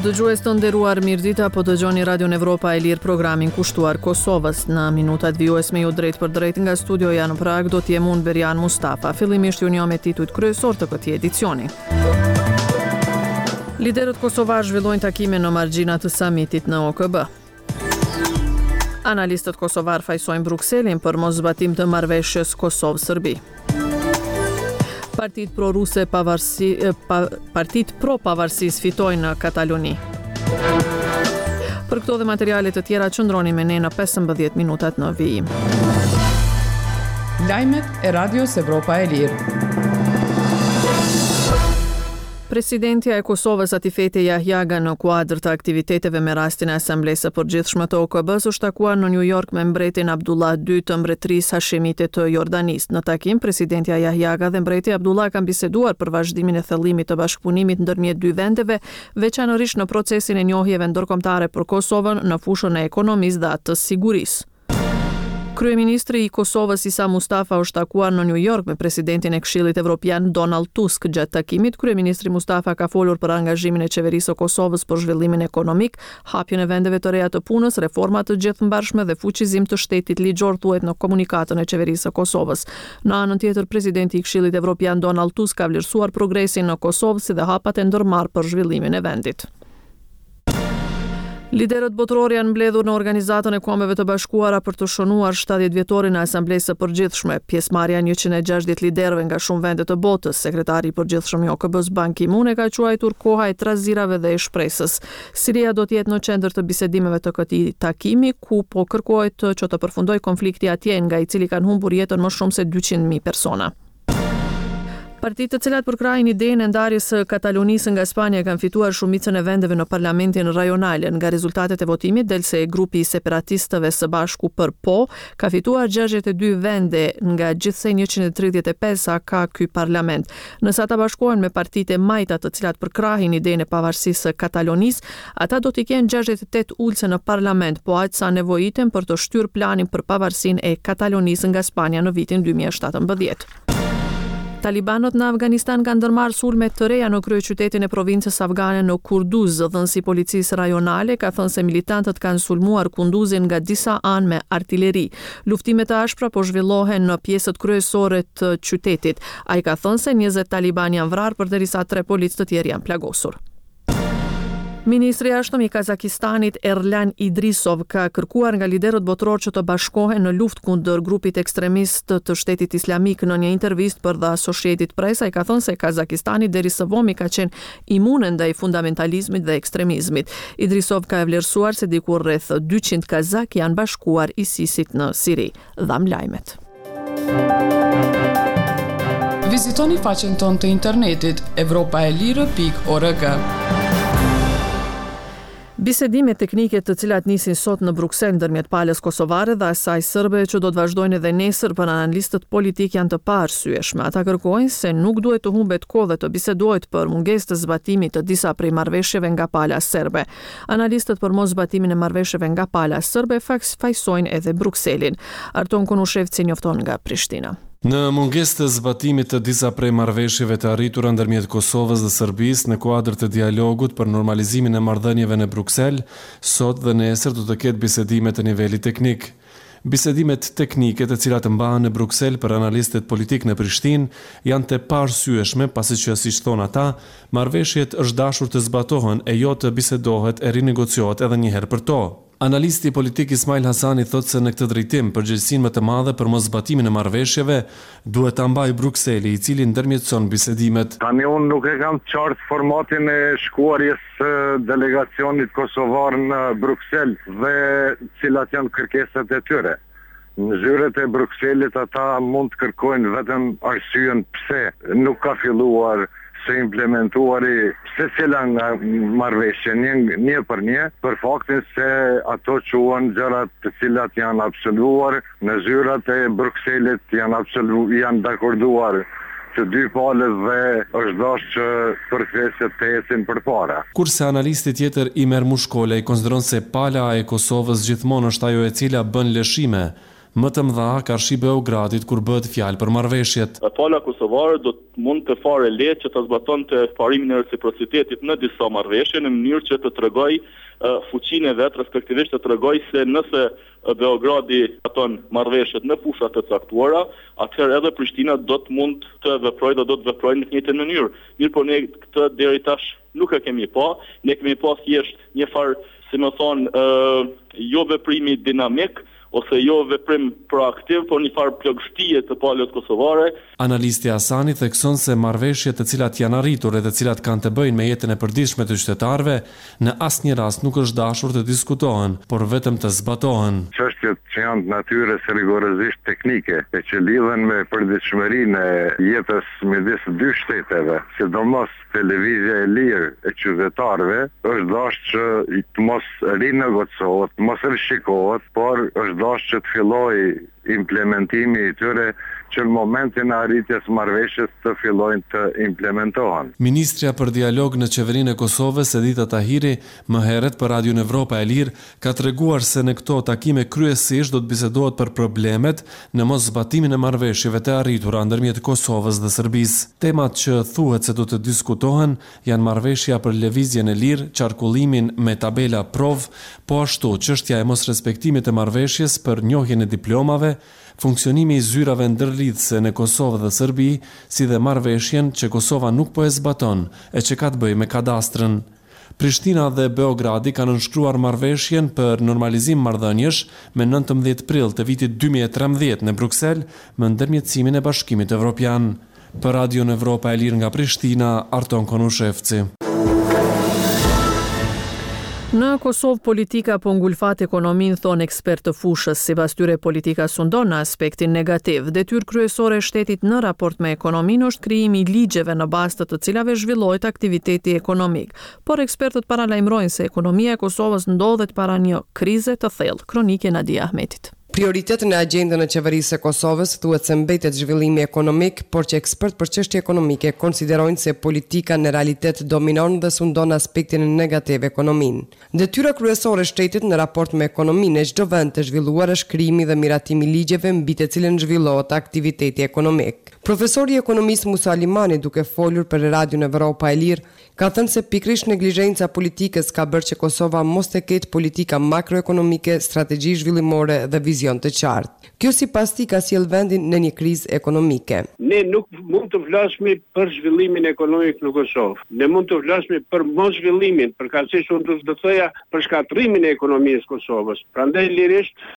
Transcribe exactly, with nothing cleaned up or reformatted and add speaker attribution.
Speaker 1: Dëgjues të nderuar, mirëdita, po dëgjoni Radion Evropa e Lirë, programin kushtuar Kosovës. Në minutat vijues me ju drejt për drejt nga studioja në Prag do t'jem unë Berian Mustafa. Fillimisht ju njoh me titujt kryesor të këtij edicioni. Liderët kosovar zhvillojnë takime në margjina të samitit në O K B. Analistët kosovar fajsojnë Brukselin për mos zbatim të marrëveshjes Kosovë-Serbi. Partit pro-ruse pavarësi, pa, partit pro-pavarësisë fitojnë në Kataloni. Për këto dhe materialet të tjera qëndroni me ne në pesëmbëdhjetë minutat në vijim.
Speaker 2: Lajmet e Radios Evropa e Lirë.
Speaker 1: Presidentja e Kosovës Atifete Jahjaga në kuadër të aktiviteteve me rastin e Asamblesë së Përgjithshme të O K B-s është takuar në New York me mbretin Abdullah dy të mbretërisë Hashemite të Jordanisë. Në takim, presidentja Jahjaga dhe mbreti Abdullah kanë biseduar për vazhdimin e thellimit të bashkëpunimit ndërmjet dy vendeve, veçanërisht në procesin e njohjeve ndërkombëtare për Kosovën në fushën e ekonomisë dhe atë të sigurisë. Kryeministri i Kosovës Isa Mustafa është takuar në New York me presidentin e Këshillit Evropian Donald Tusk. Gjatë takimit, kryeministri Mustafa ka folur për angazhimin e qeverisë së Kosovës për zhvillimin ekonomik, hapjen e vendeve të reja të punës, reforma të gjithëmbarshme dhe fuqizim të shtetit ligjor, thuhet në komunikatën e qeverisë së Kosovës. Në anën tjetër, presidenti i Këshillit Evropian Donald Tusk ka vlerësuar progresin në Kosovë si dhe hapat e ndërmarrë për zhvillimin e vendit. Liderët botëror janë mbledhur në Organizatën e Kombeve të Bashkuara për të shënuar shtatëdhjetë vjetorin e Asamblesë së Përgjithshme. Pjesëmarrja njëqind e gjashtëdhjetë liderëve nga shumë vende të botës. Sekretari i Përgjithshëm i O K B-s Ban Ki-moon e ka quajtur koha e trazirave dhe e shpresës. Siria do të jetë në qendër të bisedimeve të këtij takimi, ku po kërkohet që të përfundojë konflikti atje, nga i cili kanë humbur jetën më shumë se dyqind mijë persona. Partitë të cilat përkrahin idenë e ndarjes së Katalonisë nga Spanja kanë fituar shumicën e vendeve në parlamentin rajonal. Nga rezultatet e votimit del se grupi i separatistëve Së Bashku për Po ka fituar gjashtëdhjetë e dy vende nga gjithsej njëqind e tridhjetë e pesë sa ka ky parlament. Nëse ata bashkohen me partitë e majta të cilat përkrahin idenë e pavarësisë së Katalonisë, ata do të kenë gjashtëdhjetë e tetë ulse në parlament, po aq sa nevojiten për të shtyrë planin për pavarësinë e Katalonisë nga Spanja në vitin dy mijë e shtatëmbëdhjetë. Talibanët në Afganistan kanë ndërmarrë sulme të reja në kryeqytetin e provincës afgane në Kunduz. Dhënësi i policisë rajonale ka thënë se militantët kanë sulmuar Kunduzin nga disa anë me artilleri. Luftime të ashpra po zhvillohen në pjesët kryesore të qytetit. Ai ka thënë se njëzet taliban janë vrarë përderisa tre policë të tjerë janë plagosur. Ministri i jashtëm i Kazakistanit Erlan Idrisov ka kërkuar nga liderët botëror që të bashkohen në luftë kundër grupit ekstremist të Shtetit Islamik. Në një intervistë për The Associated Press, ai ka thënë se Kazakistani deri së vomi ka qenë imune ndaj fundamentalizmit dhe ekstremizmit. Idrisov ka vlerësuar se diku rreth dyqind kazak janë bashkuar ISIS-it në Siri. Dham lajmet.
Speaker 2: Vizitoni faqen tonë të internetit evropa e lirë pikë org.
Speaker 1: Bisedime teknike të cilat nisin sot në Bruksel ndërmjet palës kosovare dhe asaj serbe që do të vazhdojnë edhe nesër për analistët politik janë të paarsyeshme. Ata kërkojnë se nuk duhet të humbet kohë dhe të bisedohet për mungesë të zbatimit të disa prej marrëveshjeve nga pala serbe. Analistët për mos zbatimin e marrëveshjeve nga pala serbe fajsojnë edhe Brukselin. Arton Konushevci njofton nga Prishtina.
Speaker 3: Në mungesë të zbatimit të disa prej marrëveshjeve të arritura ndërmjet Kosovës dhe Serbisë në kuadër të dialogut për normalizimin e marrëdhënieve në Bruksel, sot dhe nesër do të ketë bisedime të nivelit teknik. Bisedimet teknike të cilat mbahen në Bruksel për analistët politik në Prishtinë janë të paarsyeshme, pasi që, siç thon ata, marrëveshjet është dashur të zbatohen e jo të bisedohet e rinegociohet edhe një herë për to. Analisti politik Ismail Hasani thotë se në këtë drejtim përgjegjësinë më të madhe për mos zbatimin e marrëveshjeve duhet ta mbajë Brukseli, i cili ndërmjetëson bisedimet.
Speaker 4: Tani unë nuk e kam qartë formatin e shkuarjes së delegacionit kosovar në Bruksel dhe cilat janë kërkesat e tyre. Në zyret e Brukselit ata mund të kërkojnë vetëm arsyen pse nuk ka filluar së implementuari se cila nga marrëveshje një, një për një, për faktin se ato quhen gjërat të cilat janë absolvuar në zyrat e Brukselit, janë absolvu, janë dakorduar të dy palët dhe është dashur që proceset të ecin përpara.
Speaker 3: Kurse analisti tjetër Imer Mushkolej konsideron se pala e Kosovës gjithmonë është ajo e cila bën lëshime Më të mëdha karshi Beogradit kur bëhet fjalë për marrëveshjet.
Speaker 5: Pala kosovare do të mund të fare lehtë që të zbatonte parimin e reciprocitetit në disa marrëveshje në mënyrë që të tregoj uh, fuqinë e vet, respektivisht të tregoj se nëse Beogradi aton marrëveshjet në fusha të caktuara, atëherë edhe Prishtina do të mund të veprojë, do të veprojë në të njëjtën mënyrë. Mirë, po ne këtë deri tash nuk e kemi pa, ne kemi pa thjesht një farë, si më thonë, uh, jo veprimi dinamik, ose jo veprim proaktiv, por një farë plagështie të palët kosovare.
Speaker 3: Analisti Asani thekson se marrëveshjet të cilat janë arritur e të cilat kanë të bëjnë me jetën e përditshme të qytetarëve, në asnjë rast nuk është dashur të diskutohen, por vetëm të zbatohen.
Speaker 4: Çështjet që janë të natyrës rigorozisht teknike, e që lidhen me përditshmërinë e jetës midis dy shteteve, sidomos televizja e lirë e qytetarëve, është dashur që të mos rinegociohet, të mos rishikohet, por është dashur që të fillojë implementimi i tyre që në momentin e arritjes marrëveshjes të fillojnë të implementohen.
Speaker 3: Ministrja për dialog në qeverinë e Kosovës, Edita Tahiri, më herët për Radion Evropa e Lirë, ka treguar se në këto takime kryesisht do të bisedohet për problemet në mos zbatimin e marrëveshjeve të arritura ndërmjet Kosovës dhe Serbisë. Temat që thuhet se do të diskutohen janë marrëveshja për lëvizjen e lirë, qarkullimin me tabela prov, po ashtu çështja e mosrespektimit të marrëveshjes për njohjen e diplomave, funksionimi i zyrave ndërlidhëse në Kosovë dhe Serbi, si dhe marrëveshjen që Kosova nuk po e zbaton e që ka të bëjë me kadastrën. Prishtina dhe Beogradi kanë nënshkruar marrëveshjen për normalizim marrëdhëniesh me nëntëmbëdhjetë prill të vitit dy mijë e trembëdhjetë në Bruksel me ndërmjetësimin e Bashkimit Evropian. Për Radion Evropa e Lirë nga Prishtina, Arton Konushevci.
Speaker 1: Në Kosovë politika po ngulfat ekonominë, thonë ekspert të fushës, sipas tyre politika sundon në aspektin negativ. Detyrë kryesore e shtetit në raport me ekonominë është krijimi i ligjeve në bazë të të cilave zhvillohet aktiviteti ekonomik. Por ekspertët paralajmërojnë se ekonomia e Kosovës ndodhet para një krize të thellë. Kronike Nadia Ahmetit.
Speaker 6: Prioritet në agjendën e qeverisë së Kosovës thuhet se mbetet zhvillimi ekonomik, por që ekspert për çështje ekonomike konsiderojnë se politika në realitet dominon dhe sundon aspektin negativ ekonominë. Detyra kryesore e shtetit në raport me ekonominë e çdo vend të zhvilluar është krijimi dhe miratimi i ligjeve mbi të cilën zhvillohet aktiviteti ekonomik. Profesori i ekonomisë Musa Alimani, duke folur për Radion Evropa e Lirë, ka thënë se pikërisht neglizhenca politikës ka bërë që Kosova mos të ketë politika makroekonomike, strategji zhvillimore dhe vizion të qartë. Kjo sipas tij ka sjell vendin në një krizë ekonomike.
Speaker 7: Ne nuk mund të flasim për zhvillimin ekonomik në Kosovë. Ne mund të flasim për mos zhvillimin, përkatësisht unë do të thoja për shkatrimin e ekonomisë së Kosovës. Prandaj lirisht